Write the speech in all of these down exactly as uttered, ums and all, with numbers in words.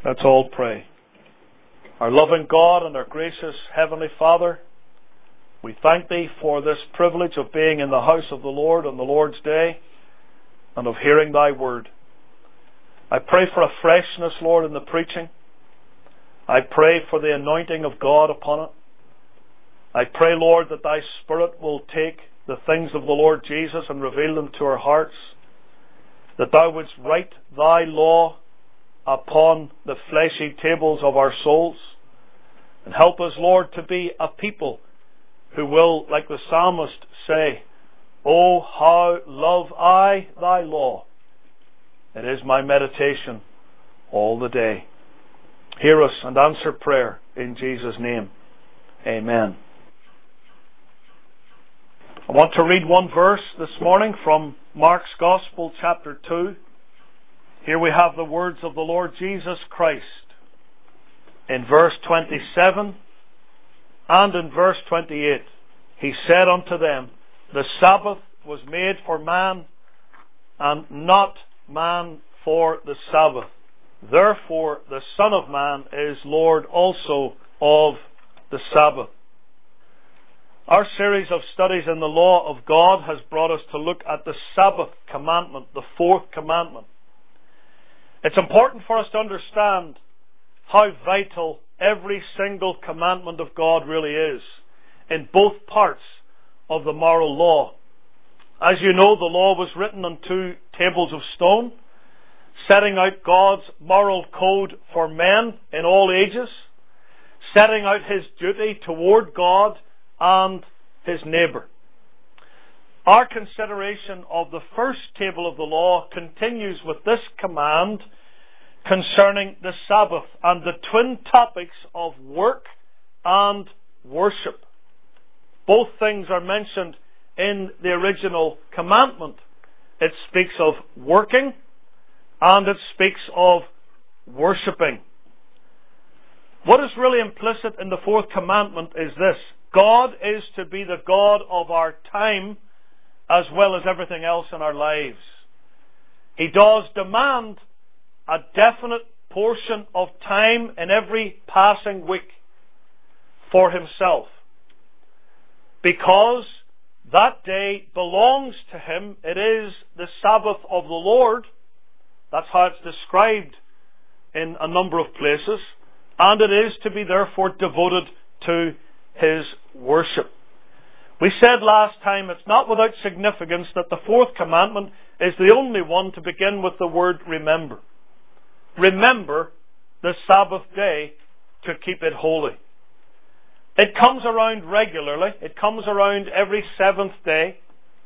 Let's all pray. Our loving God and our gracious Heavenly Father, we thank Thee for this privilege of being in the house of the Lord on the Lord's Day and of hearing Thy Word. I pray for a freshness, Lord, in the preaching. I pray for the anointing of God upon it. I pray, Lord, that Thy Spirit will take the things of the Lord Jesus and reveal them to our hearts, that Thou wouldst write Thy law upon the fleshy tables of our souls, and help us, Lord, to be a people who will, like the psalmist, say, "Oh, how love I Thy law. It is my meditation all the day." Hear us and answer prayer in Jesus' name. Amen. I want to read one verse this morning from Mark's Gospel, chapter two. Here we have the words of the Lord Jesus Christ in verse twenty-seven and in verse twenty-eight. He said unto them, "The Sabbath was made for man, and not man for the Sabbath. Therefore the Son of Man is Lord also of the Sabbath." Our series of studies in the law of God has brought us to look at the Sabbath commandment, the fourth commandment. It's important for us to understand how vital every single commandment of God really is in both parts of the moral law. As you know, the law was written on two tables of stone, setting out God's moral code for men in all ages, setting out His duty toward God and His neighbour. Our consideration of the first table of the law continues with this command concerning the Sabbath and the twin topics of work and worship. Both things are mentioned in the original commandment. It speaks of working and it speaks of worshipping. What is really implicit in the fourth commandment is this: God is to be the God of our time as well as everything else in our lives. He does demand a definite portion of time in every passing week for Himself, because that day belongs to Him. It is the Sabbath of the Lord. That's how it's described in a number of places, and it is to be therefore devoted to His worship. We said last time it's not without significance that the fourth commandment is the only one to begin with the word remember. Remember the Sabbath day to keep it holy. It comes around regularly. It comes around every seventh day.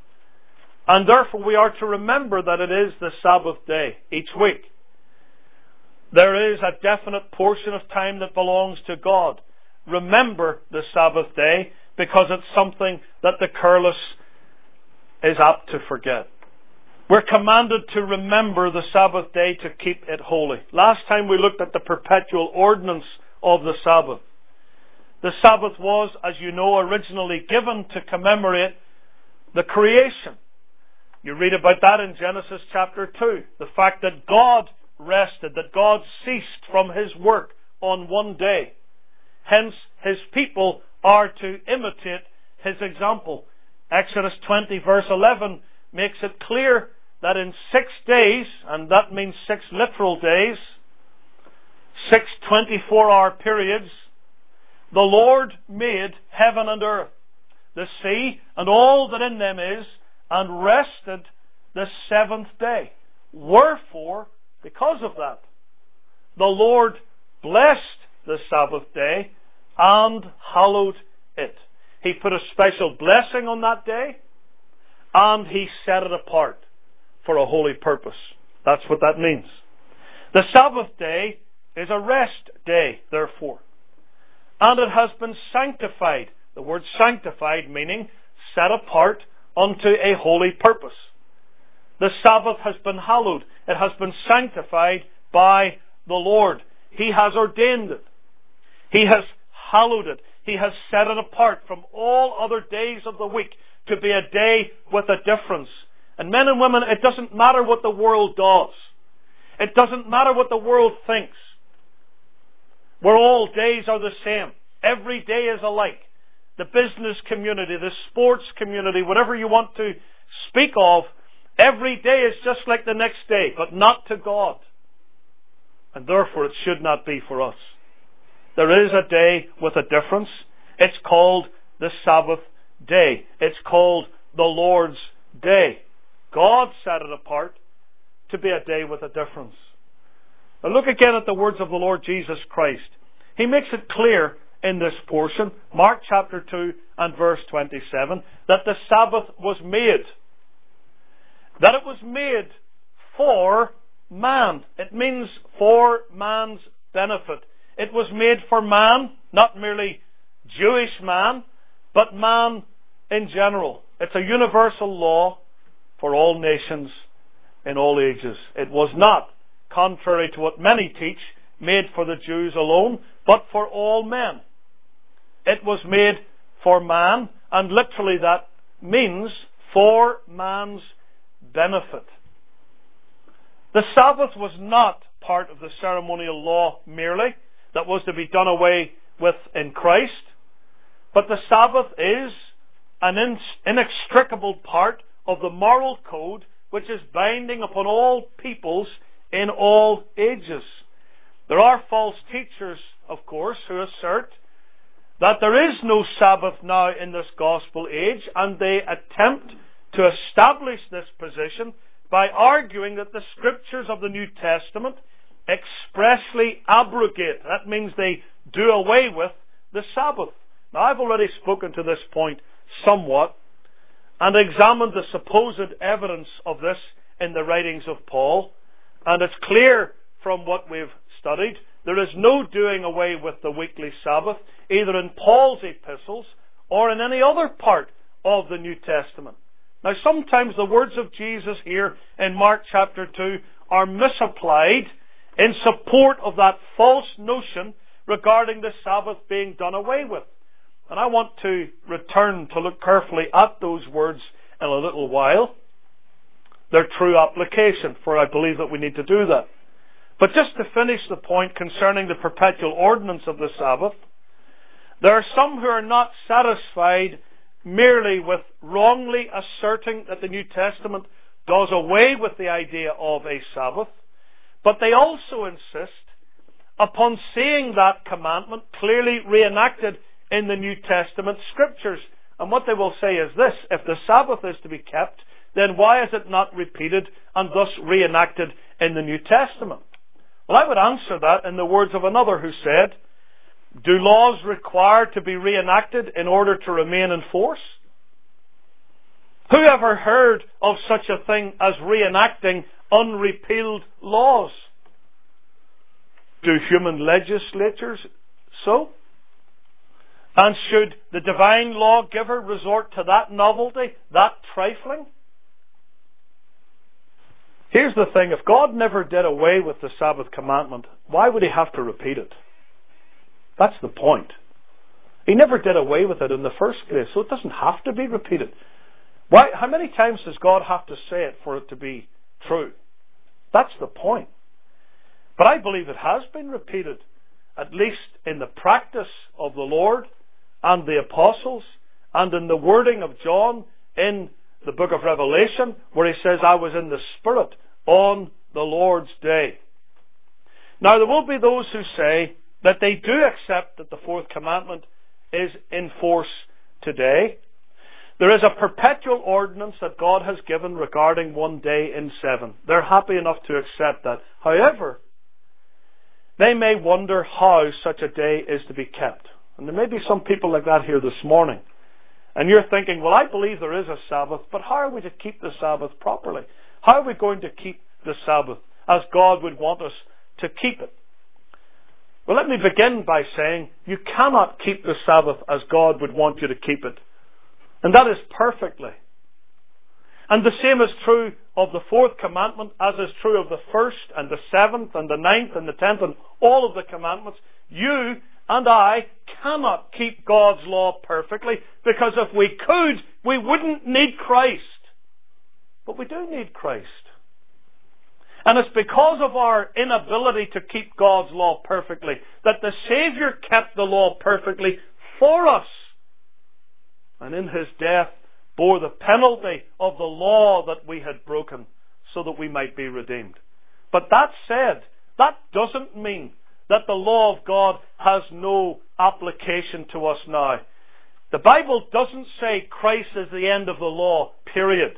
And therefore we are to remember that it is the Sabbath day each week. There is a definite portion of time that belongs to God. Remember the Sabbath day, because it's something that the careless is apt to forget. We're commanded to remember the Sabbath day to keep it holy. Last time we looked at the perpetual ordinance of the Sabbath. The Sabbath was, as you know, originally given to commemorate the creation. You read about that in Genesis chapter two. The fact that God rested, that God ceased from His work on one day. Hence, His people are to imitate His example. Exodus twenty verse eleven makes it clear that in six days, and that means six literal days, six twenty-four hour periods, the Lord made heaven and earth, the sea, and all that in them is, and rested the seventh day. Wherefore, because of that, the Lord blessed the Sabbath day and hallowed it. He put a special blessing on that day, and He set it apart for a holy purpose. That's what that means. The Sabbath day is a rest day, therefore. And it has been sanctified. The word sanctified meaning set apart unto a holy purpose. The Sabbath has been hallowed. It has been sanctified by the Lord. He has ordained it. He has hallowed it. He has set it apart from all other days of the week to be a day with a difference. And men and women, it doesn't matter what the world does. It doesn't matter what the world thinks. where all days are the same. Every day is alike. The business community, the sports community, whatever you want to speak of, every day is just like the next day, but not to God. And therefore it should not be for us. There is a day with a difference. It's called the Sabbath day. It's called the Lord's day. God set it apart to be a day with a difference. Now look again at the words of the Lord Jesus Christ. He makes it clear in this portion, Mark chapter two and verse twenty-seven, that the Sabbath was made. That it was made for man. It means for man's benefit. It was made for man, not merely Jewish man, but man in general. It's a universal law for all nations in all ages. It was not, contrary to what many teach, made for the Jews alone, but for all men. It was made for man, and literally that means for man's benefit. The Sabbath was not part of the ceremonial law merely, that was to be done away with in Christ, but the Sabbath is an inextricable part of the moral code which is binding upon all peoples in all ages. There are false teachers, of course, who assert that there is no Sabbath now in this gospel age, and they attempt to establish this position by arguing that the scriptures of the New Testament expressly abrogate. That means they do away with the Sabbath. Now, I've already spoken to this point somewhat and examined the supposed evidence of this in the writings of Paul, and it's clear from what we've studied, there is no doing away with the weekly Sabbath, either in Paul's epistles or in any other part of the New Testament. Now, sometimes the words of Jesus here in Mark chapter two are misapplied in support of that false notion regarding the Sabbath being done away with. And I want to return to look carefully at those words in a little while, their true application, for I believe that we need to do that. But just to finish the point concerning the perpetual ordinance of the Sabbath, there are some who are not satisfied merely with wrongly asserting that the New Testament does away with the idea of a Sabbath, but they also insist upon seeing that commandment clearly reenacted in the New Testament scriptures. And what they will say is this: if the Sabbath is to be kept, then why is it not repeated and thus reenacted in the New Testament? Well, I would answer that in the words of another who said, do laws require to be reenacted in order to remain in force? Who ever heard of such a thing as reenacting unrepealed laws? Do human legislatures so? And should the divine lawgiver resort to that novelty, that trifling? Here's the thing, if God never did away with the Sabbath commandment, why would He have to repeat it? That's the point. He never did away with it in the first place, so it doesn't have to be repeated. Why? How many times does God have to say it for it to be true? That's the point. But I believe it has been repeated, at least in the practice of the Lord and the apostles, and in the wording of John in the book of Revelation, where he says, I was in the Spirit on the Lord's day. Now, there will be those who say that they do accept that the fourth commandment is in force today. There is a perpetual ordinance that God has given regarding one day in seven. They're happy enough to accept that. However, they may wonder how such a day is to be kept. And there may be some people like that here this morning. And you're thinking, well, I believe there is a Sabbath, but how are we to keep the Sabbath properly? How are we going to keep the Sabbath as God would want us to keep it? Well, let me begin by saying you cannot keep the Sabbath as God would want you to keep it. And that is perfectly. And the same is true of the fourth commandment, as is true of the first and the seventh and the ninth and the tenth and all of the commandments. You and I cannot keep God's law perfectly, because if we could, we wouldn't need Christ. But we do need Christ. And it's because of our inability to keep God's law perfectly that the Saviour kept the law perfectly for us. And in His death bore the penalty of the law that we had broken so that we might be redeemed. But that said, that doesn't mean that the law of God has no application to us now. The Bible doesn't say Christ is the end of the law, period.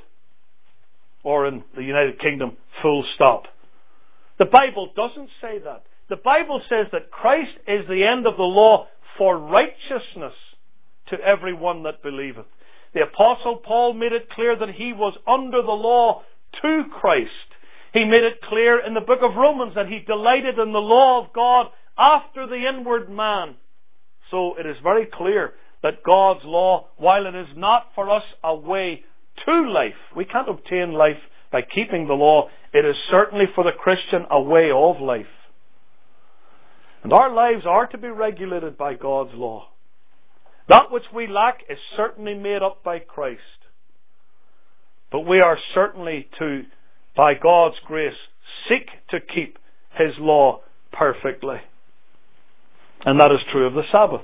Or in the United Kingdom, full stop. The Bible doesn't say that. The Bible says that Christ is the end of the law for righteousness to everyone that believeth. The Apostle Paul made it clear that he was under the law to Christ. He made it clear in the book of Romans that he delighted in the law of God after the inward man. So it is very clear that God's law, while it is not for us a way to life, we can't obtain life by keeping the law, it is certainly for the Christian a way of life. And our lives are to be regulated by God's law. That which we lack is certainly made up by Christ. But we are certainly to, by God's grace, seek to keep His law perfectly. And that is true of the Sabbath.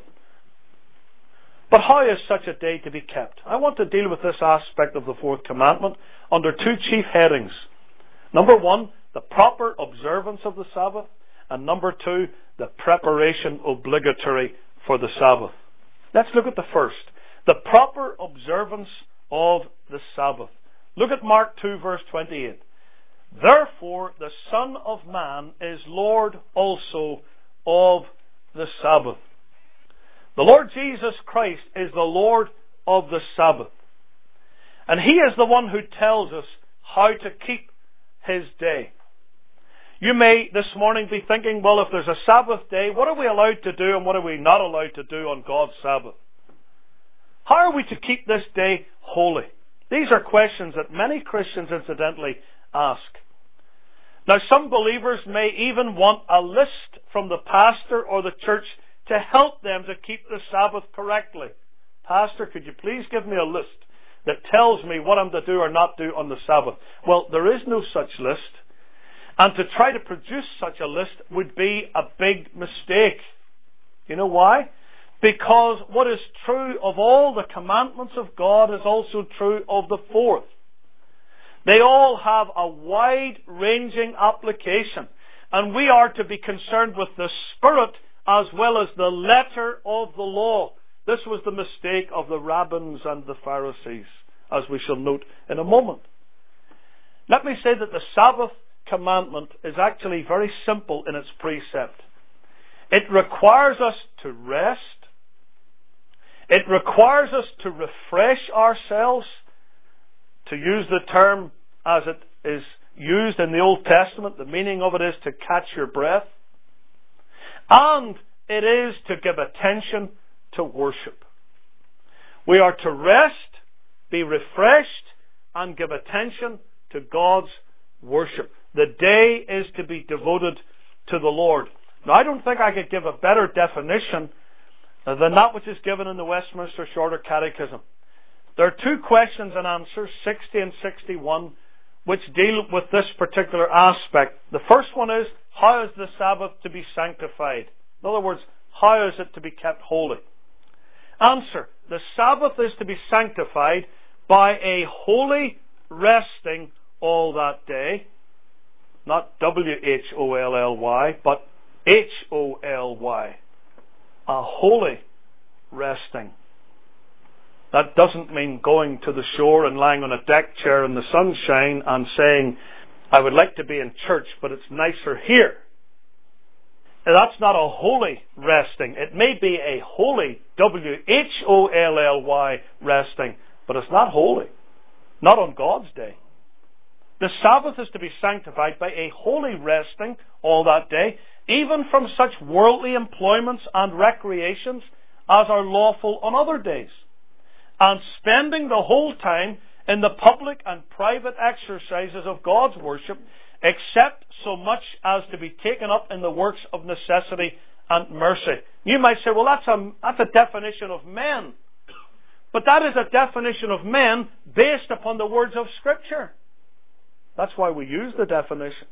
But how is such a day to be kept? I want to deal with this aspect of the fourth commandment under two chief headings. Number one, the proper observance of the Sabbath. And number two, the preparation obligatory for the Sabbath. Let's look at the first. The proper observance of the Sabbath. Look at Mark two verse twenty-eight. Therefore the Son of Man is Lord also of the Sabbath. The Lord Jesus Christ is the Lord of the Sabbath. And He is the one who tells us how to keep His day. You may this morning be thinking, well, if there's a Sabbath day, what are we allowed to do and what are we not allowed to do on God's Sabbath? How are we to keep this day holy? These are questions that many Christians incidentally ask. Now, some believers may even want a list from the pastor or the church to help them to keep the Sabbath correctly. Pastor, could you please give me a list that tells me what I'm to do or not do on the Sabbath? Well, there is no such list. And to try to produce such a list would be a big mistake. You know why? Because what is true of all the commandments of God is also true of the fourth. They all have a wide-ranging application. And we are to be concerned with the spirit as well as the letter of the law. This was the mistake of the rabbins and the Pharisees, as we shall note in a moment. Let me say that the Sabbath commandment is actually very simple in its precept. It requires us to rest. It requires us to refresh ourselves, to use the term as it is used in the Old Testament. The meaning of it is to catch your breath. And it is to give attention to worship. We are to rest, be refreshed, and give attention to God's worship. The day is to be devoted to the Lord. Now, I don't think I could give a better definition than that which is given in the Westminster Shorter Catechism. There are two questions and answers, sixty and sixty-one, which deal with this particular aspect. The first one is, how is the Sabbath to be sanctified? In other words, how is it to be kept holy? Answer, the Sabbath is to be sanctified by a holy resting all that day. Not W H O L L Y, but H O L Y. A holy resting. That doesn't mean going to the shore and lying on a deck chair in the sunshine and saying, I would like to be in church, but it's nicer here. That's not a holy resting. It may be a holy, W H O L L Y resting, but it's not holy. Not on God's day. The Sabbath is to be sanctified by a holy resting all that day, even from such worldly employments and recreations as are lawful on other days, and spending the whole time in the public and private exercises of God's worship, except so much as to be taken up in the works of necessity and mercy. You might say, well, that's a, that's a definition of men. But that is a definition of men based upon the words of Scripture. That's why we use the definition.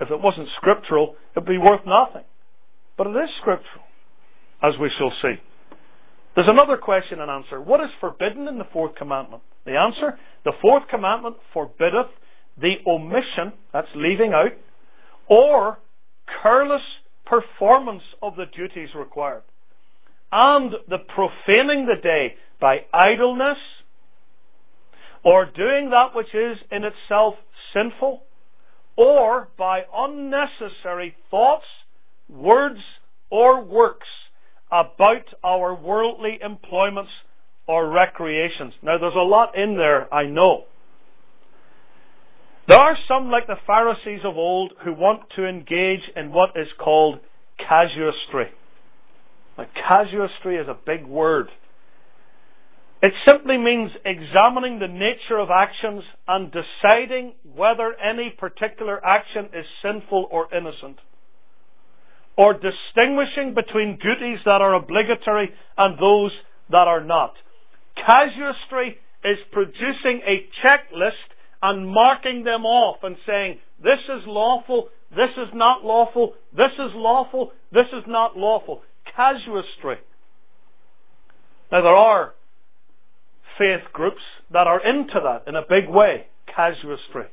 If it wasn't scriptural, it would be worth nothing. But it is scriptural, as we shall see. There's another question and answer. What is forbidden in the fourth commandment? The answer, the fourth commandment forbiddeth the omission, that's leaving out, or careless performance of the duties required, and the profaning the day by idleness, or doing that which is in itself sinful, or by unnecessary thoughts, words, or works about our worldly employments or recreations. Now there's a lot in there, I know. There are some, like the Pharisees of old, who want to engage in what is called casuistry. Now, casuistry is a big word. It simply means examining the nature of actions and deciding whether any particular action is sinful or innocent, or distinguishing between duties that are obligatory and those that are not. Casuistry is producing a checklist and marking them off and saying, this is lawful, this is not lawful, this is lawful, this is not lawful. Casuistry. Now there are faith groups that are into that in a big way. Casuistry.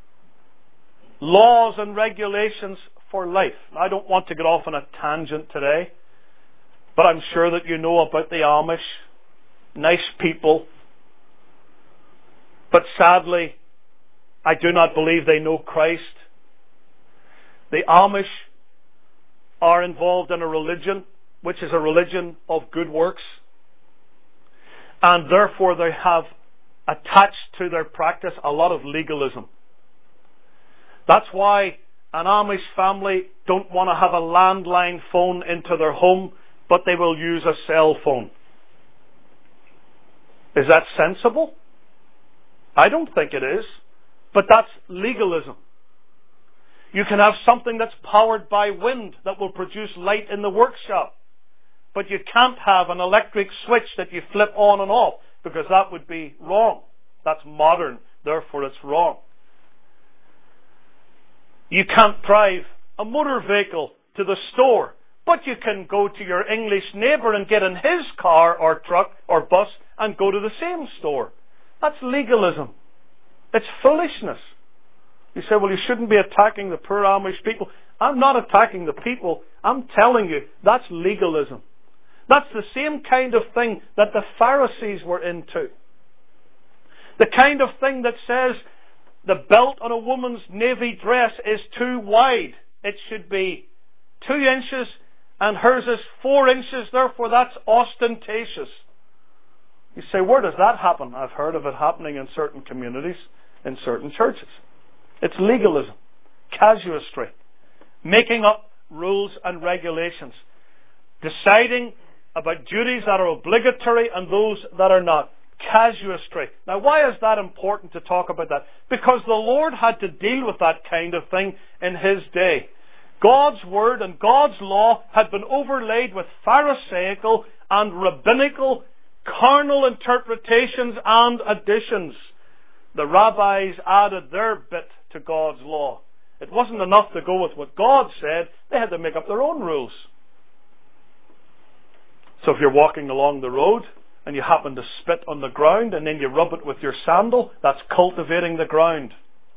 Laws and regulations for life. I don't want to get off on a tangent today, but I'm sure that you know about the Amish. Nice people. But sadly, I do not believe they know Christ. The Amish are involved in a religion which is a religion of good works, and therefore they have attached to their practice a lot of legalism. That's why an Amish family don't want to have a landline phone into their home, but they will use a cell phone. Is that sensible? I don't think it is. But that's legalism. You can have something that's powered by wind that will produce light in the workshop. But you can't have an electric switch that you flip on and off, because that would be wrong. That's modern, therefore it's wrong. You can't drive a motor vehicle to the store, but you can go to your English neighbour and get in his car or truck or bus and go to the same store. That's legalism. It's foolishness. You say, well, you shouldn't be attacking the poor Amish people. I'm not attacking the people. I'm telling you, that's legalism. That's the same kind of thing that the Pharisees were into. The kind of thing that says the belt on a woman's navy dress is too wide. It should be two inches and hers is four inches, therefore that's ostentatious. You say, where does that happen? I've heard of it happening in certain communities, in certain churches. It's legalism, casuistry, making up rules and regulations, deciding about duties that are obligatory and those that are not. Casuistry. Now, why is that important to talk about that? Because the Lord had to deal with that kind of thing in His day. God's Word and God's law had been overlaid with Pharisaical and rabbinical carnal interpretations and additions. The rabbis added their bit to God's law. It wasn't enough to go with what God said. They had to make up their own rules. So if you're walking along the road and you happen to spit on the ground and then you rub it with your sandal, that's cultivating the ground.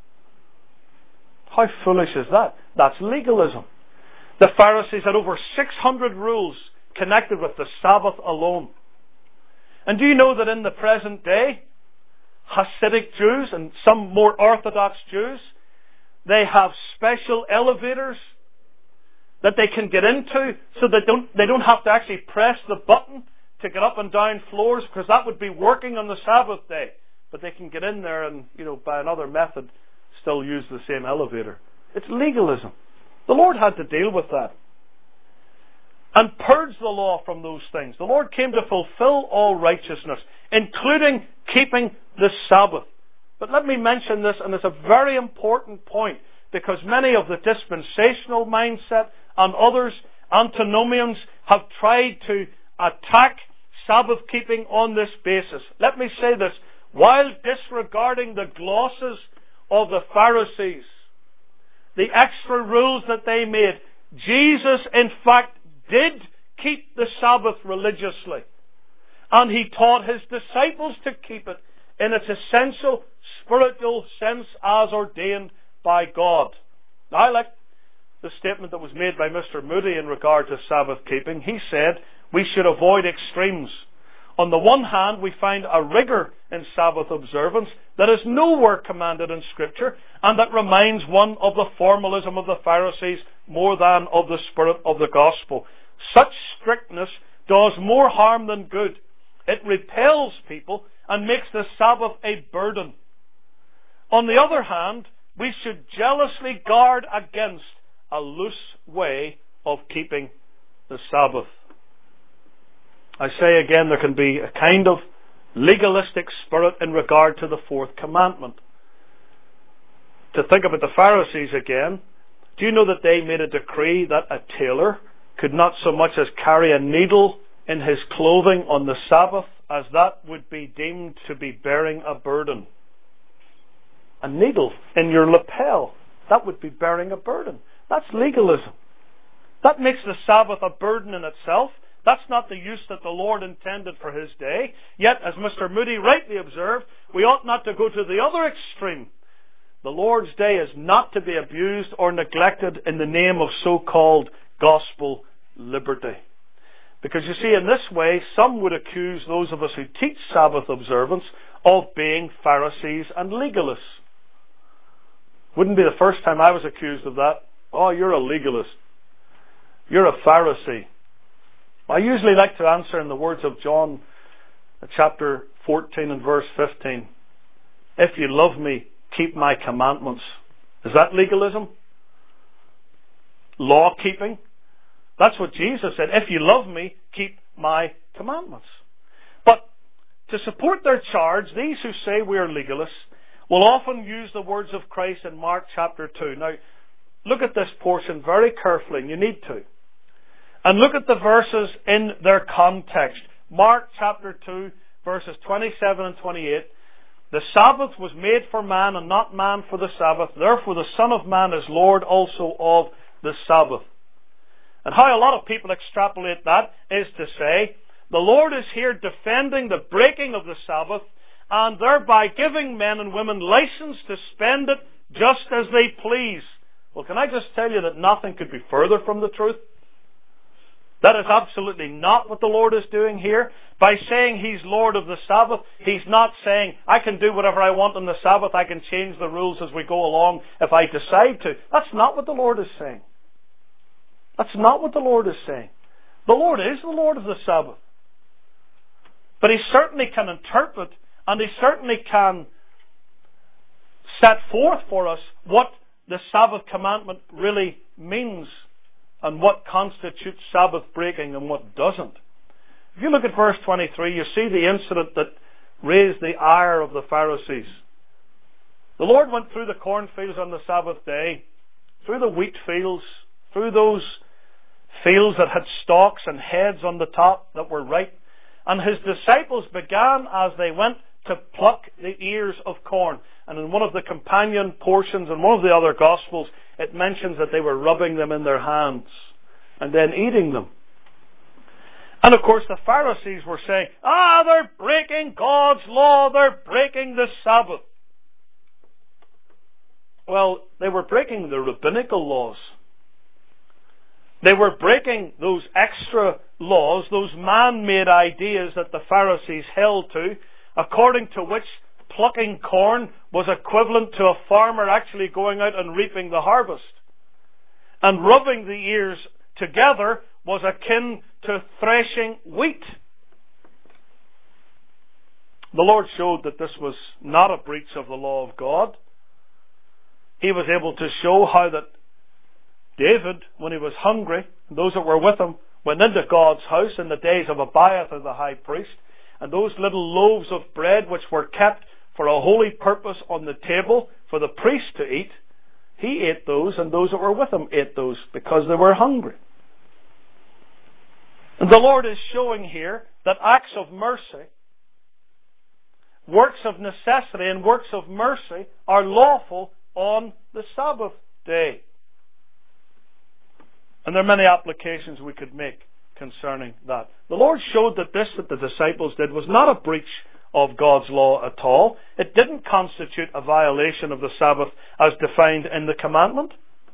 How foolish is that? That's legalism. The Pharisees had over six hundred rules connected with the Sabbath alone. And do you know that in the present day, Hasidic Jews and some more Orthodox Jews, they have special elevators that they can get into, so they don't they don't have to actually press the button to get up and down floors, because that would be working on the Sabbath day. But they can get in there and, you know, by another method, still use the same elevator. It's legalism. The Lord had to deal with that and purge the law from those things. The Lord came to fulfill all righteousness, including keeping the Sabbath. But let me mention this, and it's a very important point, because many of the dispensational mindset and others, antinomians, have tried to attack Sabbath keeping on this basis. Let me say this. While disregarding the glosses of the Pharisees, the extra rules that they made. Jesus, in fact, did keep the Sabbath religiously. And He taught His disciples to keep it in its essential spiritual sense as ordained by God. Now, I like the statement that was made by Mister Moody in regard to Sabbath keeping. He said, we should avoid extremes. On the one hand, we find a rigour in Sabbath observance that is nowhere commanded in Scripture, and that reminds one of the formalism of the Pharisees more than of the spirit of the gospel. Such strictness does more harm than good. It repels people and makes the Sabbath a burden. On the other hand, we should jealously guard against a loose way of keeping the Sabbath. I say again, there can be a kind of legalistic spirit in regard to the fourth commandment. To think about the Pharisees again, do you know that they made a decree that a tailor could not so much as carry a needle in his clothing on the Sabbath, as that would be deemed to be bearing a burden? A needle in your lapel, that would be bearing a burden. That's legalism. That makes the Sabbath a burden in itself. That's not the use that the Lord intended for His day. Yet, as Mister Moody rightly observed, we ought not to go to the other extreme. The Lord's day is not to be abused or neglected in the name of so-called gospel liberty. Because you see, in this way, some would accuse those of us who teach Sabbath observance of being Pharisees and legalists. Wouldn't be the first time I was accused of that. Oh, you're a legalist. You're a Pharisee. I usually like to answer in the words of John chapter fourteen and verse fifteen. If you love me, keep my commandments. Is that legalism? Law keeping? That's what Jesus said. If you love me, keep my commandments. But to support their charge, these who say we are legalists will often use the words of Christ in Mark chapter two. Now, look at this portion very carefully, and you need to. And look at the verses in their context. Mark chapter two, verses twenty-seven and twenty-eight. The Sabbath was made for man, and not man for the Sabbath. Therefore the Son of Man is Lord also of the Sabbath. And how a lot of people extrapolate that is to say, the Lord is here defending the breaking of the Sabbath, and thereby giving men and women license to spend it just as they please. Well, can I just tell you that nothing could be further from the truth? That is absolutely not what the Lord is doing here. By saying He's Lord of the Sabbath, He's not saying, I can do whatever I want on the Sabbath, I can change the rules as we go along if I decide to. That's not what the Lord is saying. That's not what the Lord is saying. The Lord is the Lord of the Sabbath. But He certainly can interpret, and He certainly can set forth for us what the Sabbath commandment really means, and what constitutes Sabbath breaking and what doesn't. If you look at verse twenty-three, you see the incident that raised the ire of the Pharisees. The Lord went through the cornfields on the Sabbath day, through the wheat fields, through those fields that had stalks and heads on the top that were ripe, and His disciples began as they went to pluck the ears of corn. And in one of the companion portions in one of the other Gospels, it mentions that they were rubbing them in their hands and then eating them. And of course the Pharisees were saying, ah, they're breaking God's law, they're breaking the Sabbath. Well, they were breaking the rabbinical laws. They were breaking those extra laws, those man-made ideas that the Pharisees held to, according to which plucking corn was equivalent to a farmer actually going out and reaping the harvest. And rubbing the ears together was akin to threshing wheat. The Lord showed that this was not a breach of the law of God. He was able to show how that David, when he was hungry, and those that were with him, went into God's house in the days of Abiathar the high priest, and those little loaves of bread which were kept for a holy purpose on the table for the priest to eat, he ate those, and those that were with him ate those because they were hungry. And the Lord is showing here that acts of mercy, works of necessity and works of mercy are lawful on the Sabbath day. And there are many applications we could make concerning that. The Lord showed that this that the disciples did was not a breach of God's law at all. It didn't constitute a violation of the Sabbath as defined in the commandment.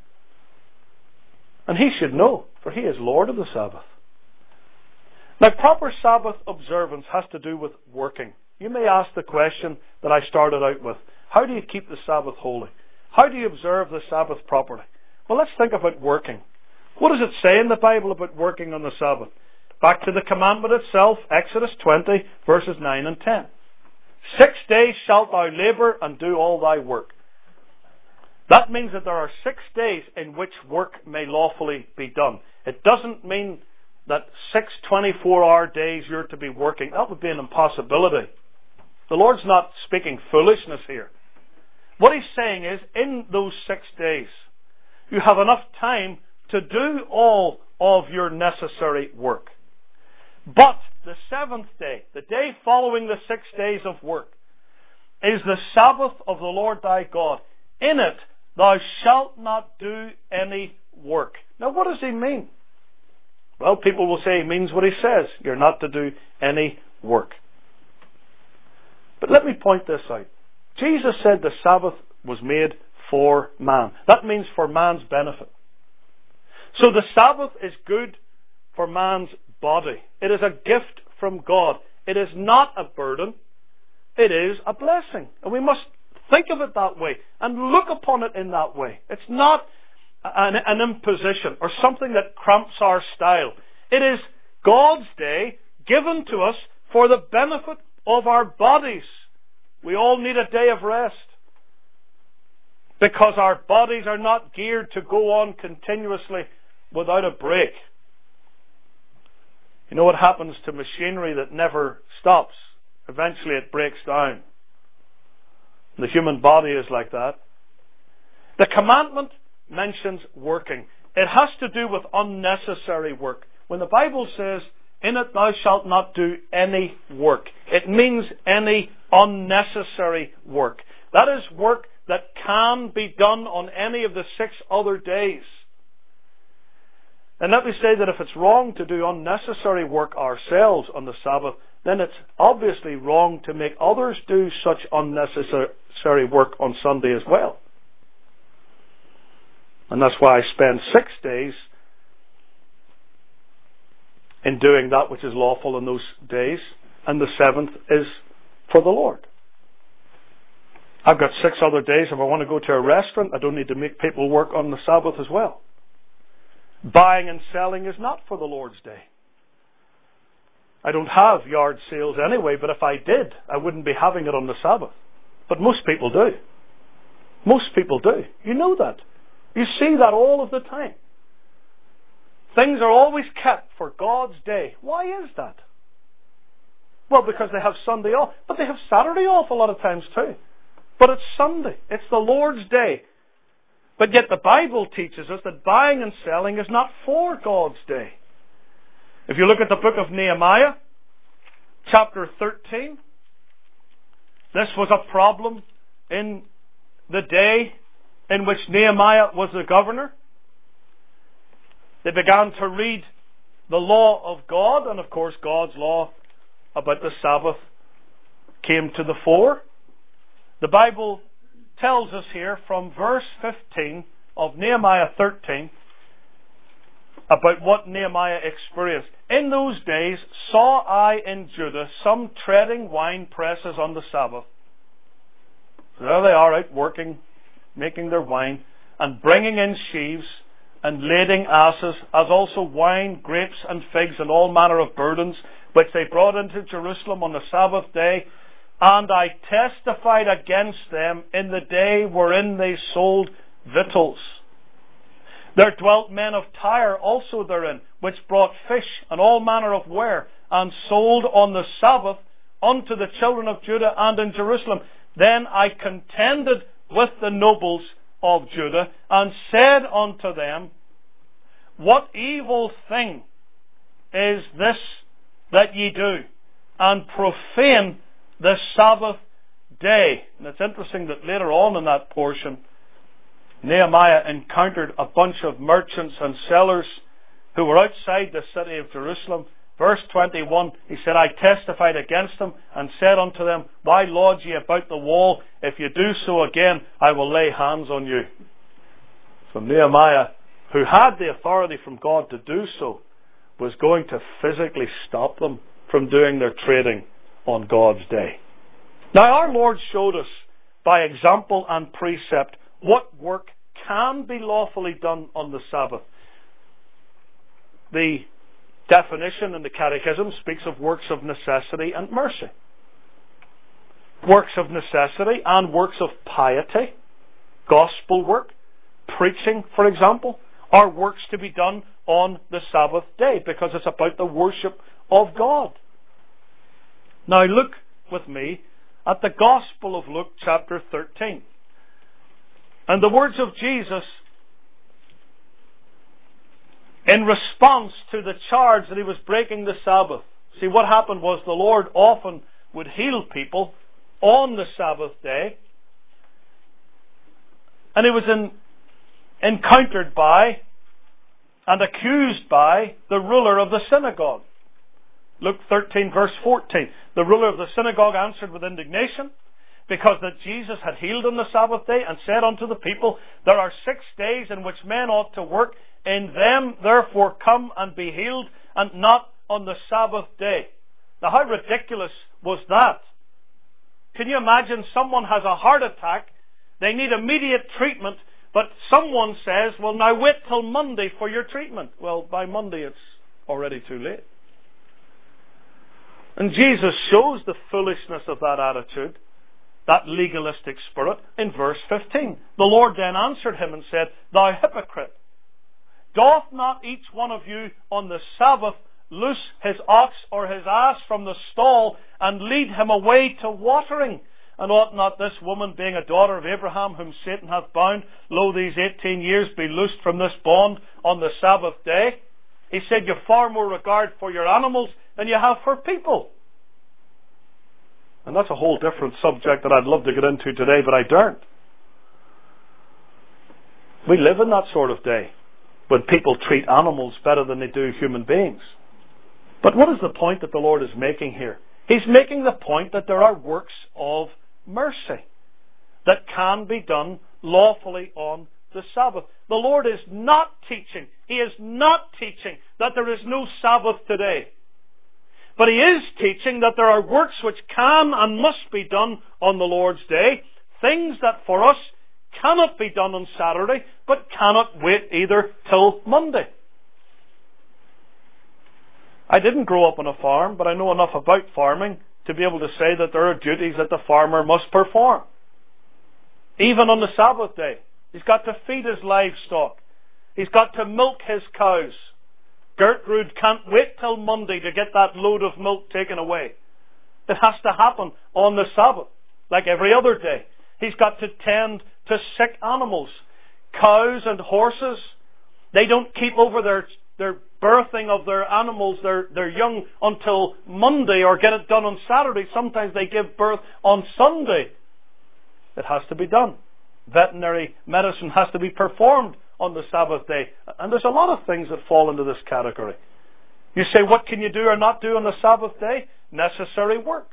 And He should know, for He is Lord of the Sabbath. Now, proper Sabbath observance has to do with working. You may ask the question that I started out with. How do you keep the Sabbath holy? How do you observe the Sabbath properly? Well, let's think about working. What does it say in the Bible about working on the Sabbath? Back to the commandment itself, Exodus twenty, verses nine and ten. Six days shalt thou labour and do all thy work. That means that there are six days in which work may lawfully be done. It doesn't mean that six twenty-four hour days you're to be working. That would be an impossibility. The Lord's not speaking foolishness here. What He's saying is, in those six days, you have enough time to do all of your necessary work. But the seventh day, the day following the six days of work, is the Sabbath of the Lord thy God. In it thou shalt not do any work. Now, what does He mean? Well, people will say He means what He says. You're not to do any work. But let me point this out. Jesus said the Sabbath was made for man. That means for man's benefit. So the Sabbath is good for man's body. It is a gift from God. It is not a burden. It is a blessing. And we must think of it that way and look upon it in that way. It's not an, an imposition or something that cramps our style. It is God's day given to us for the benefit of our bodies. We all need a day of rest because our bodies are not geared to go on continuously without a break. You know what happens to machinery that never stops? Eventually it breaks down. The human body is like that. The commandment mentions working. It has to do with unnecessary work. When the Bible says, in it thou shalt not do any work, it means any unnecessary work. That is work that can be done on any of the six other days. And let me say that if it's wrong to do unnecessary work ourselves on the Sabbath, then it's obviously wrong to make others do such unnecessary work on Sunday as well. And that's why I spend six days in doing that which is lawful in those days, and the seventh is for the Lord. I've got six other days. If I want to go to a restaurant, I don't need to make people work on the Sabbath as well. Buying and selling is not for the Lord's day. I don't have yard sales anyway, but if I did, I wouldn't be having it on the Sabbath. But most people do. Most people do. You know that. You see that all of the time. Things are always kept for God's day. Why is that? Well, because they have Sunday off. But they have Saturday off a lot of times too. But it's Sunday. It's the Lord's day. But yet the Bible teaches us that buying and selling is not for God's day. If you look at the book of Nehemiah, chapter thirteen, this was a problem in the day in which Nehemiah was the governor. They began to read the law of God, and of course God's law about the Sabbath came to the fore. The Bible tells us here from verse fifteen of Nehemiah thirteen about what Nehemiah experienced. In those days saw I in Judah some treading wine presses on the Sabbath. So there they are out working, making their wine, and bringing in sheaves, and lading asses, as also wine, grapes, and figs, and all manner of burdens, which they brought into Jerusalem on the Sabbath day. And I testified against them in the day wherein they sold victuals. There dwelt men of Tyre also therein, which brought fish and all manner of ware, and sold on the Sabbath unto the children of Judah and in Jerusalem. Then I contended with the nobles of Judah, and said unto them, what evil thing is this that ye do, and profane the Sabbath day? And it's interesting that later on in that portion, Nehemiah encountered a bunch of merchants and sellers who were outside the city of Jerusalem. Verse twenty-one, he said, I testified against them and said unto them, why lodge ye about the wall? If you do so again, I will lay hands on you. So Nehemiah, who had the authority from God to do so, was going to physically stop them from doing their trading on God's day. Now our Lord showed us by example and precept what work can be lawfully done on the Sabbath. The definition in the Catechism speaks of works of necessity and mercy. Works of necessity and works of piety, gospel work, preaching, for example, are works to be done on the Sabbath day because it's about the worship of God. Now look with me at the Gospel of Luke chapter thirteen. And the words of Jesus in response to the charge that he was breaking the Sabbath. See, what happened was the Lord often would heal people on the Sabbath day, and he was in, encountered by and accused by the ruler of the synagogue. Luke thirteen verse fourteen. The ruler of the synagogue answered with indignation, because that Jesus had healed on the Sabbath day, and said unto the people, there are six days in which men ought to work, in them therefore come and be healed, and not on the Sabbath day. Now how ridiculous was that? Can you imagine someone has a heart attack, they need immediate treatment, but someone says, well now wait till Monday for your treatment. Well, by Monday it's already too late. And Jesus shows the foolishness of that attitude, that legalistic spirit, in verse fifteen. The Lord then answered him and said, thou hypocrite, doth not each one of you on the Sabbath loose his ox or his ass from the stall and lead him away to watering? And ought not this woman, being a daughter of Abraham, whom Satan hath bound, lo, these eighteen years, be loosed from this bond on the Sabbath day? He said, you have far more regard for your animals than you have for people. And that's a whole different subject that I'd love to get into today, but I don't. We live in that sort of day when people treat animals better than they do human beings. But what is the point that the Lord is making here? He's making the point that there are works of mercy that can be done lawfully on the Sabbath. The Lord is not teaching, He is not teaching that there is no Sabbath today. But He is teaching that there are works which can and must be done on the Lord's day, things that for us cannot be done on Saturday, but cannot wait either till Monday. I didn't grow up on a farm, but I know enough about farming to be able to say that there are duties that the farmer must perform. Even on the Sabbath day, he's got to feed his livestock. He's got to milk his cows. Gertrude can't wait till Monday to get that load of milk taken away. It has to happen on the Sabbath, like every other day. He's got to tend to sick animals. Cows and horses, they don't keep over their their birthing of their animals, their, their young, until Monday or get it done on Saturday. Sometimes they give birth on Sunday. It has to be done. Veterinary medicine has to be performed on the Sabbath day. And there's a lot of things that fall into this category. You say, what can you do or not do on the Sabbath day? Necessary work.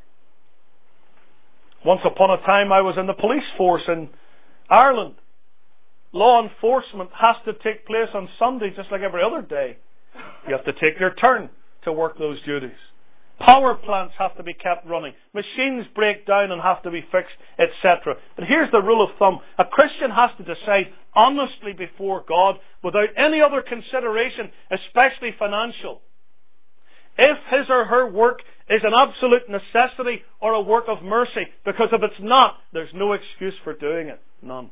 Once upon a time I was in the police force in Ireland. Law enforcement has to take place on Sunday just like every other day. You have to take your turn to work those duties. Power plants have to be kept running. Machines break down and have to be fixed, et cetera. But here's the rule of thumb. A Christian has to decide honestly before God, without any other consideration, especially financial, if his or her work is an absolute necessity or a work of mercy. Because if it's not, there's no excuse for doing it. None.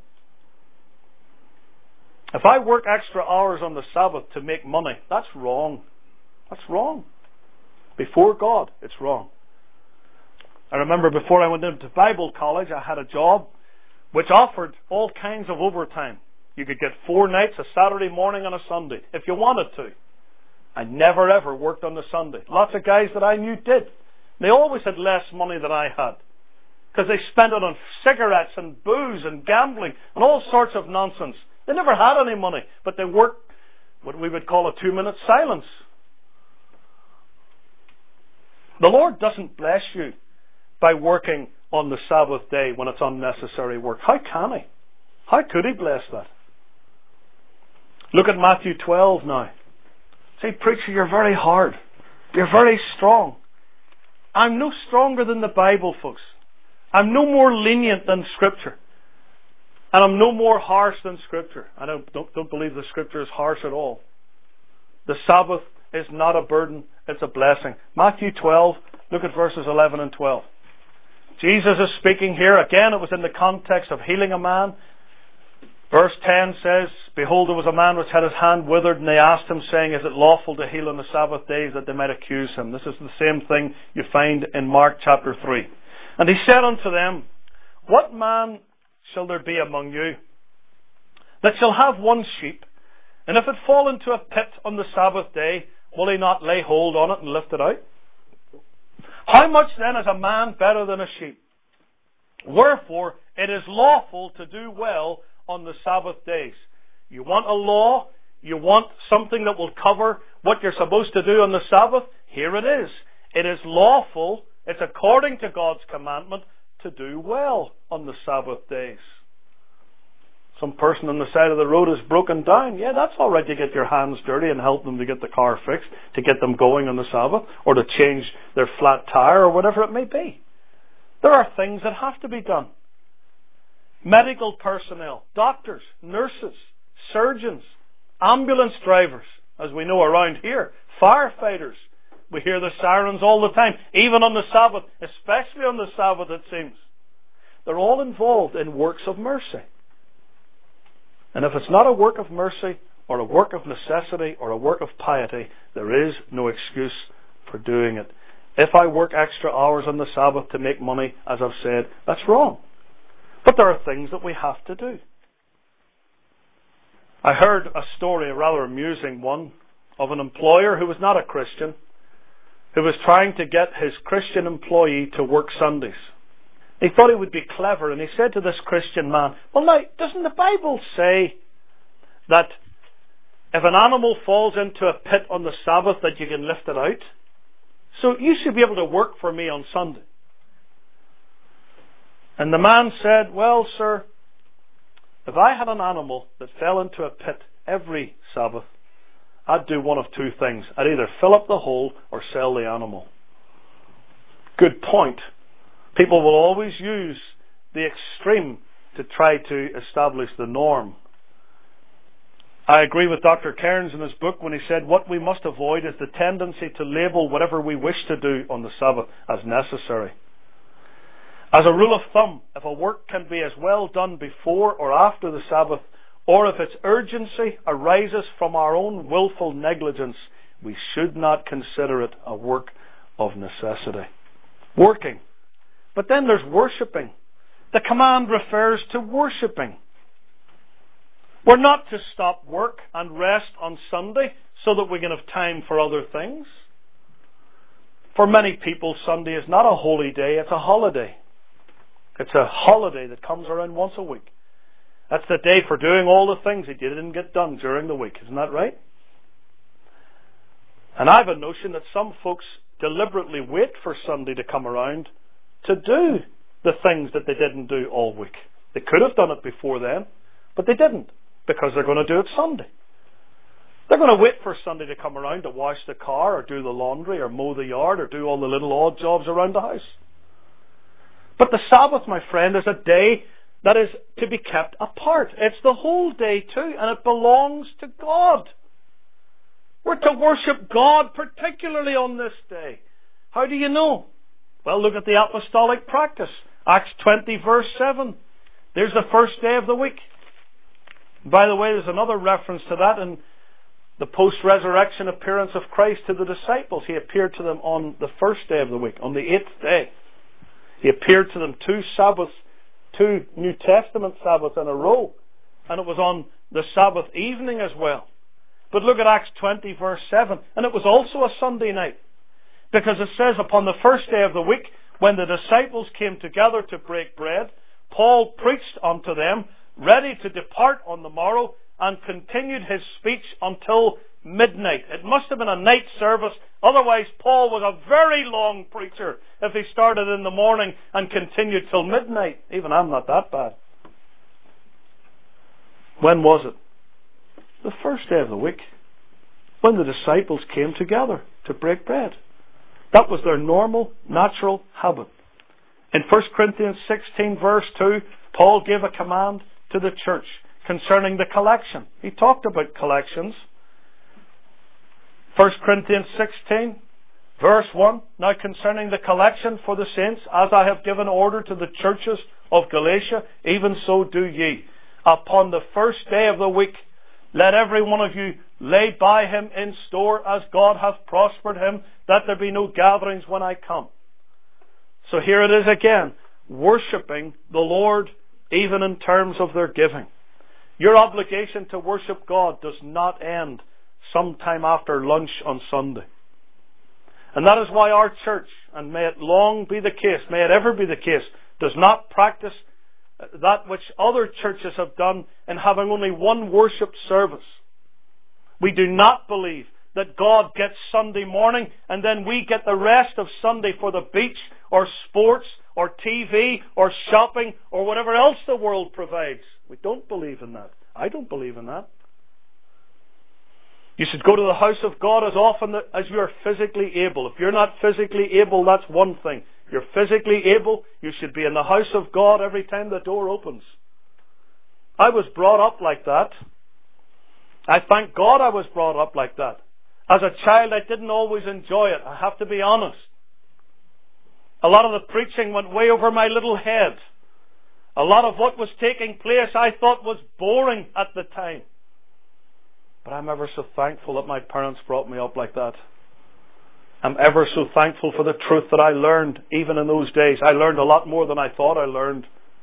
If I work extra hours on the Sabbath to make money, that's wrong. That's wrong. Before God, it's wrong. I remember before I went into Bible college, I had a job which offered all kinds of overtime. You could get four nights, a Saturday morning and a Sunday, if you wanted to. I never ever worked on the Sunday. Lots of guys that I knew did. They always had less money than I had, because they spent it on cigarettes and booze and gambling and all sorts of nonsense. They never had any money, but they worked what we would call a two-minute silence. The Lord doesn't bless you by working on the Sabbath day when it's unnecessary work. How can He? How could He bless that? Look at Matthew twelve now. Say, preacher, you're very hard. You're very strong. I'm no stronger than the Bible, folks. I'm no more lenient than Scripture. And I'm no more harsh than Scripture. I don't, don't, don't believe the Scripture is harsh at all. The Sabbath is not a burden, it's a blessing. Matthew twelve, look at verses eleven and twelve. Jesus is speaking here. Again, it was in the context of healing a man. Verse ten says, Behold, there was a man which had his hand withered, and they asked him, saying, Is it lawful to heal on the Sabbath days, that they might accuse him? This is the same thing you find in Mark chapter three. And he said unto them, What man shall there be among you that shall have one sheep, and if it fall into a pit on the Sabbath day, will he not lay hold on it and lift it out? How much then is a man better than a sheep? Wherefore it is lawful to do well on the Sabbath days. You want a law? You want something that will cover what you're supposed to do on the Sabbath? Here it is. It is lawful, it's according to God's commandment, to do well on the Sabbath days. Some person on the side of the road is broken down. Yeah, that's all right to get your hands dirty and help them to get the car fixed, to get them going on the Sabbath, or to change their flat tire, or whatever it may be. There are things that have to be done. Medical personnel, doctors, nurses, surgeons, ambulance drivers, as we know around here, firefighters. We hear the sirens all the time, even on the Sabbath, especially on the Sabbath it seems. They're all involved in works of mercy. And if it's not a work of mercy, or a work of necessity, or a work of piety, there is no excuse for doing it. If I work extra hours on the Sabbath to make money, as I've said, that's wrong. But there are things that we have to do. I heard a story, a rather amusing one, of an employer who was not a Christian, who was trying to get his Christian employee to work Sundays. He thought he would be clever, and he said to this Christian man, Well now, doesn't the Bible say that if an animal falls into a pit on the Sabbath that you can lift it out? So you should be able to work for me on Sunday. And the man said, Well, sir, if I had an animal that fell into a pit every Sabbath, I'd do one of two things. I'd either fill up the hole or sell the animal. Good point. People will always use the extreme to try to establish the norm. I agree with Doctor Cairns in his book when he said what we must avoid is the tendency to label whatever we wish to do on the Sabbath as necessary. As a rule of thumb, if a work can be as well done before or after the Sabbath, or if its urgency arises from our own willful negligence, we should not consider it a work of necessity. Working. But then there's worshipping. The command refers to worshipping. We're not to stop work and rest on Sunday so that we can have time for other things. For many people, Sunday is not a holy day, it's a holiday. It's a holiday that comes around once a week. That's the day for doing all the things that you didn't get done during the week. Isn't that right? And I have a notion that some folks deliberately wait for Sunday to come around to do the things that they didn't do all week. They could have done it before then, but they didn't, because they're going to do it Sunday. They're going to wait for Sunday to come around to wash the car or do the laundry or mow the yard or do all the little odd jobs around the house. But the Sabbath, my friend, is a day that is to be kept apart. It's the whole day too, and it belongs to God. We're to worship God particularly on this day. How do you know? Well, look at the apostolic practice. Acts twenty verse seven. There's the first day of the week. By the way, there's another reference to that in the post-resurrection appearance of Christ to the disciples. He appeared to them on the first day of the week, on the eighth day. He appeared to them two Sabbaths, two New Testament Sabbaths in a row. And it was on the Sabbath evening as well. But look at Acts twenty verse seven. And it was also a Sunday night. Because it says, upon the first day of the week, when the disciples came together to break bread, Paul preached unto them ready to depart on the morrow, and continued his speech until midnight. It must have been a night service, otherwise Paul was a very long preacher if he started in the morning and continued till midnight. Even I'm not that bad. When was it? The first day of the week, when the disciples came together to break bread. That was their normal, natural habit. In First Corinthians sixteen verse two, Paul gave a command to the church concerning the collection. He talked about collections. First Corinthians sixteen verse one, now concerning the collection for the saints, as I have given order to the churches of Galatia, even so do ye. Upon the first day of the week, let every one of you lay by him in store as God hath prospered him, that there be no gatherings when I come. So here it is again, worshipping the Lord even in terms of their giving. Your obligation to worship God does not end sometime after lunch on Sunday. And that is why our church, and may it long be the case, may it ever be the case, does not practice that which other churches have done in having only one worship service. We do not believe that God gets Sunday morning and then we get the rest of Sunday for the beach or sports or T V or shopping or whatever else the world provides. We don't believe in that. I don't believe in that. You should go to the house of God as often as you are physically able. If you're not physically able, that's one thing. You're physically able, you should be in the house of God every time the door opens. I was brought up like that. I thank God I was brought up like that. As a child, I didn't always enjoy it. I have to be honest. A lot of the preaching went way over my little head. A lot of what was taking place I thought was boring at the time. But I'm ever so thankful that my parents brought me up like that. I'm ever so thankful for the truth that I learned even in those days. I learned a lot more than I thought I learned.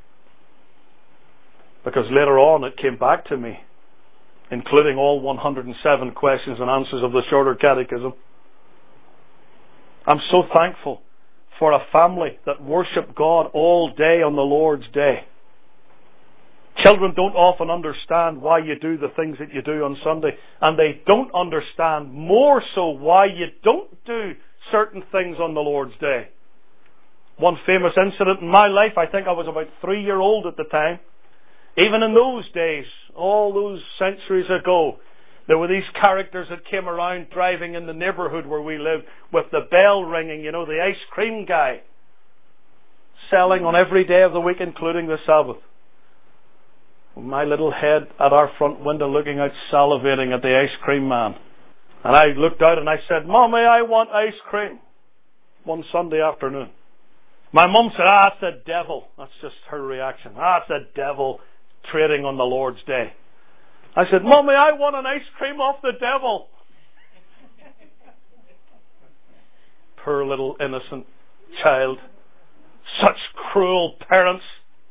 Because later on it came back to me, including all one hundred seven questions and answers of the Shorter Catechism. I'm so thankful for a family that worship God all day on the Lord's day. Children don't often understand why you do the things that you do on Sunday, and they don't understand more so why you don't do certain things on the Lord's day. One famous incident in my life, I think I was about three year old at the time. Even in those days, all those centuries ago, there were these characters that came around driving in the neighbourhood where we lived with the bell ringing, you know, the ice cream guy, selling on every day of the week, including the Sabbath. My little head at our front window looking out, salivating at the ice cream man. And I looked out and I said, Mommy, I want ice cream. One Sunday afternoon. My mum said, ah, it's the devil. That's just her reaction. Ah, it's the devil trading on the Lord's day. I said, Mommy, I want an ice cream off the devil. Poor little innocent child. Such cruel parents.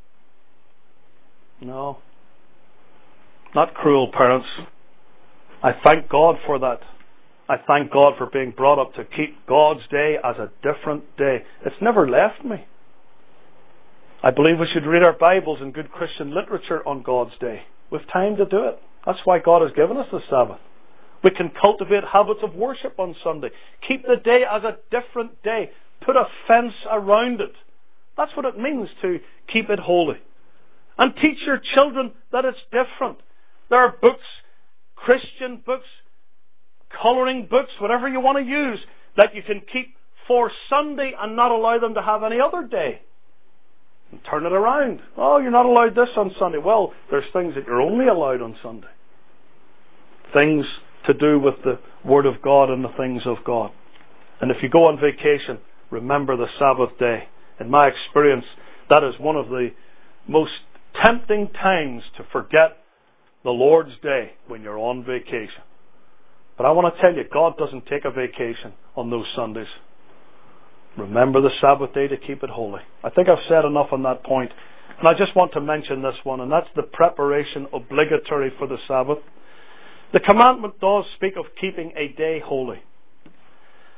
No. Not cruel parents. I thank God for that. I thank God for being brought up to keep God's day as a different day. It's never left me. I believe we should read our Bibles and good Christian literature on God's day. We've time to do it. That's why God has given us the Sabbath. We can cultivate habits of worship on Sunday. Keep the day as a different day. Put a fence around it. That's what it means to keep it holy. And teach your children that it's different. There are books, Christian books, colouring books, whatever you want to use, that you can keep for Sunday and not allow them to have any other day. And turn it around. Oh, you're not allowed this on Sunday. Well, there's things that you're only allowed on Sunday. Things to do with the Word of God and the things of God. And if you go on vacation, remember the Sabbath day. In my experience, that is one of the most tempting times to forget the Lord's day when you're on vacation. But I want to tell you, God doesn't take a vacation on those Sundays. Remember the Sabbath day to keep it holy. I think I've said enough on that point. And I just want to mention this one, and that's the preparation obligatory for the Sabbath. The commandment does speak of keeping a day holy.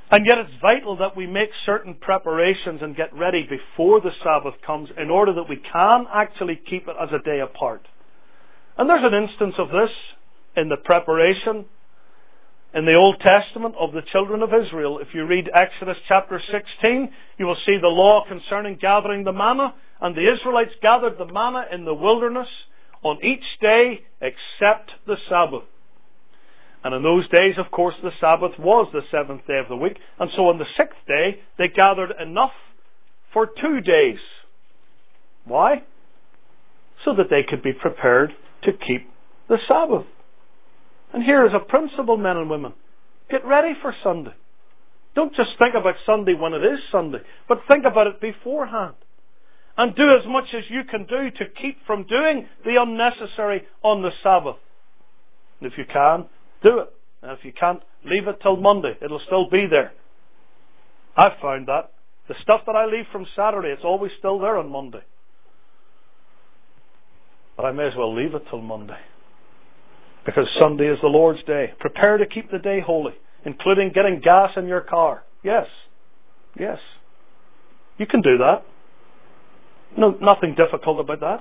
And yet it's vital that we make certain preparations and get ready before the Sabbath comes in order that we can actually keep it as a day apart. And there's an instance of this in the preparation in the Old Testament of the children of Israel. If you read Exodus chapter sixteen, you will see the law concerning gathering the manna. And the Israelites gathered the manna in the wilderness on each day except the Sabbath. And in those days, of course, the Sabbath was the seventh day of the week. And so on the sixth day, they gathered enough for two days. Why? So that they could be prepared to keep the Sabbath. And here is a principle, men and women. Get ready for Sunday. Don't just think about Sunday when it is Sunday, but think about it beforehand. And do as much as you can do to keep from doing the unnecessary on the Sabbath. And if you can, do it. And if you can't, leave it till Monday. It'll still be there. I've found that. The stuff that I leave from Saturday, it's always still there on Monday. But I may as well leave it till Monday. Because Sunday is the Lord's day. Prepare to keep the day holy, including getting gas in your car. Yes. Yes. You can do that. No, nothing difficult about that.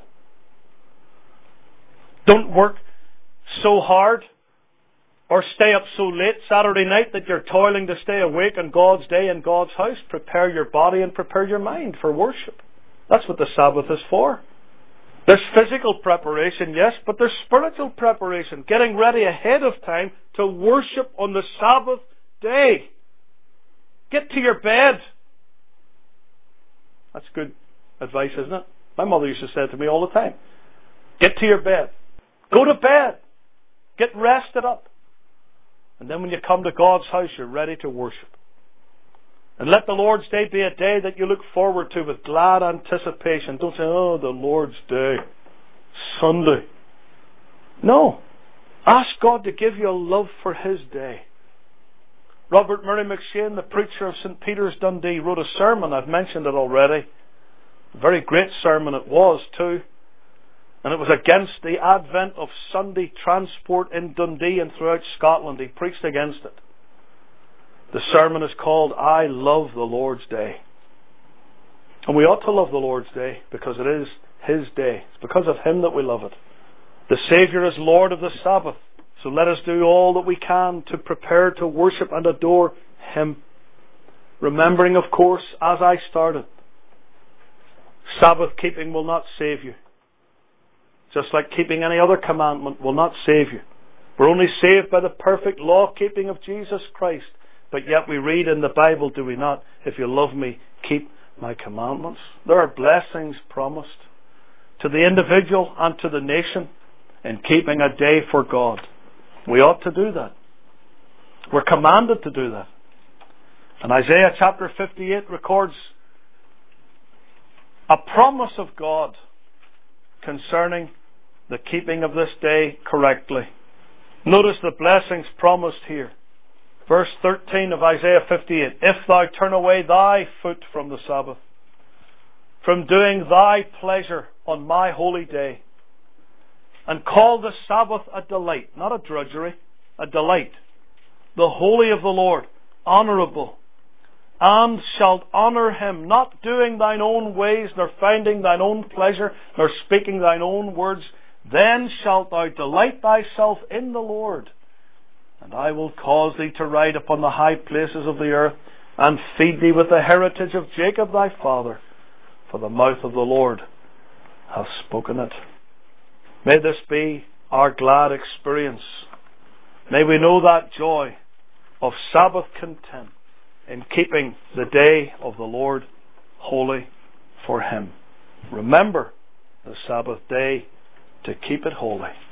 Don't work so hard or stay up so late Saturday night that you're toiling to stay awake on God's day in God's house. Prepare your body and prepare your mind for worship. That's what the Sabbath is for. There's physical preparation, yes, but there's spiritual preparation. Getting ready ahead of time to worship on the Sabbath day. Get to your bed. That's good advice, isn't it? My mother used to say it to me all the time. Get to your bed. Go to bed. Get rested up. And then when you come to God's house, you're ready to worship. And let the Lord's Day be a day that you look forward to with glad anticipation. Don't say, oh, the Lord's Day, Sunday. No. Ask God to give you a love for His day. Robert Murray McShane, the preacher of Saint Peter's, Dundee, wrote a sermon. I've mentioned it already. A very great sermon it was too. And it was against the advent of Sunday transport in Dundee and throughout Scotland. He preached against it. The sermon is called, I Love the Lord's Day. And we ought to love the Lord's Day because it is His day. It's because of Him that we love it. The Saviour is Lord of the Sabbath. So let us do all that we can to prepare to worship and adore Him. Remembering, of course, as I started, Sabbath keeping will not save you. Just like keeping any other commandment will not save you. We're only saved by the perfect law-keeping of Jesus Christ. But yet we read in the Bible, do we not? If you love me, keep my commandments. There are blessings promised to the individual and to the nation in keeping a day for God. We ought to do that. We're commanded to do that. And Isaiah chapter fifty-eight records a promise of God concerning the keeping of this day correctly. Notice the blessings promised here. Verse thirteen of Isaiah fifty-eight. If thou turn away thy foot from the Sabbath, from doing thy pleasure on my holy day, and call the Sabbath a delight, not a drudgery, a delight, the holy of the Lord, honourable, and shalt honour Him, not doing thine own ways, nor finding thine own pleasure, nor speaking thine own words, then shalt thou delight thyself in the Lord. And I will cause thee to ride upon the high places of the earth, and feed thee with the heritage of Jacob thy father, for the mouth of the Lord hath spoken it. May this be our glad experience. May we know that joy of Sabbath content in keeping the day of the Lord holy for Him. Remember the Sabbath day to keep it holy.